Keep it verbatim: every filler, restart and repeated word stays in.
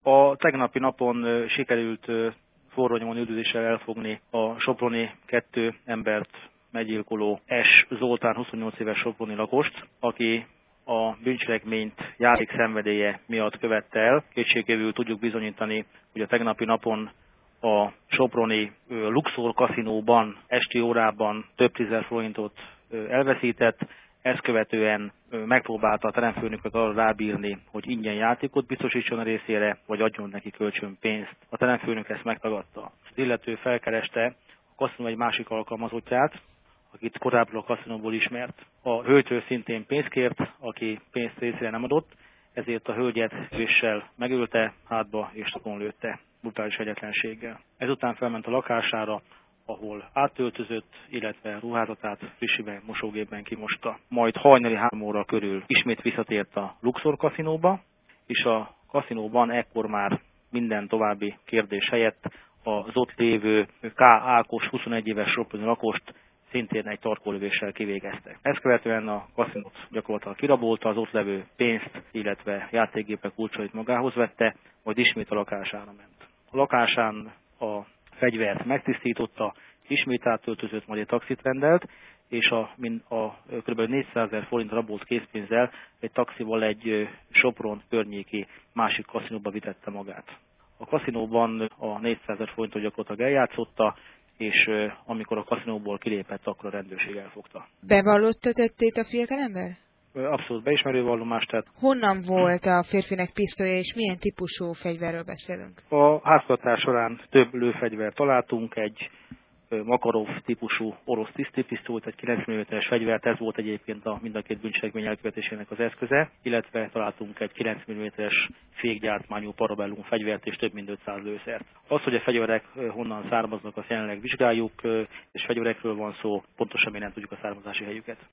A tegnapi napon sikerült forró nyomon üldözéssel elfogni a soproni kettő embert meggyilkoló S. Zoltán huszonnyolc éves soproni lakost, aki a bűncselekményt játékszenvedélye miatt követte el. Kétségkívül tudjuk bizonyítani, hogy a tegnapi napon a soproni Luxor kaszinóban esti órában több tízezer forintot elveszített, ezt követően megpróbálta a teremfőnököt arra rábírni, hogy ingyen játékot biztosítson a részére, vagy adjon neki kölcsön pénzt. A teremfőnök ezt megtagadta. Az illető felkereste a kaszinó egy másik alkalmazottját, akit korábban a kaszinóból ismert. A hölgytől szintén pénzt kért, aki pénzt részére nem adott, ezért a hölgyet véssel megölte, hátba és takon lőtte brutális egyetlenséggel. Ezután felment a lakására, ahol átöltözött, illetve ruházatát frissiben, mosógépben kimosta. Majd hajnali három óra körül ismét visszatért a Luxor kaszinóba, és a kaszinóban ekkor már minden további kérdés helyett az ott lévő K. Ákos huszonegy éves soproni lakost szintén egy tarkólövéssel kivégeztek. Ezt követően a kaszinót gyakorlatilag kirabolta, az ott levő pénzt, illetve játékgépek kulcsait magához vette, majd ismét a lakására ment. A lakásán a fegyvert megtisztította, ismét átöltözött, majd egy taxit rendelt, és a, a kb. négyszázezer forint rabolt készpénzzel egy taxival egy Sopron környéki másik kaszinóba vitette magát. A kaszinóban a négyszázezer forintot gyakorlatilag eljátszotta, és amikor a kaszinóból kilépett, akkor a rendőrség elfogta. Bevallotta tettét a fiatalember? Abszolút beismerő vallomás, tehát... Honnan volt a férfinek pisztolya, és milyen típusú fegyverről beszélünk? A háztartás során több lőfegyvert találtunk, egy Makarov típusú orosz tisztipisztolyt, egy kilenc milliméteres fegyvert, ez volt egyébként a mind a két bűncselekmény elkövetésének az eszköze, illetve találtunk egy kilenc milliméteres fékgyártmányú parabellum fegyvert és több mint ötszáz lőszert. Az, hogy a fegyverek honnan származnak, azt jelenleg vizsgáljuk, és fegyverekről van szó, pontosan még nem tudjuk a származási helyüket.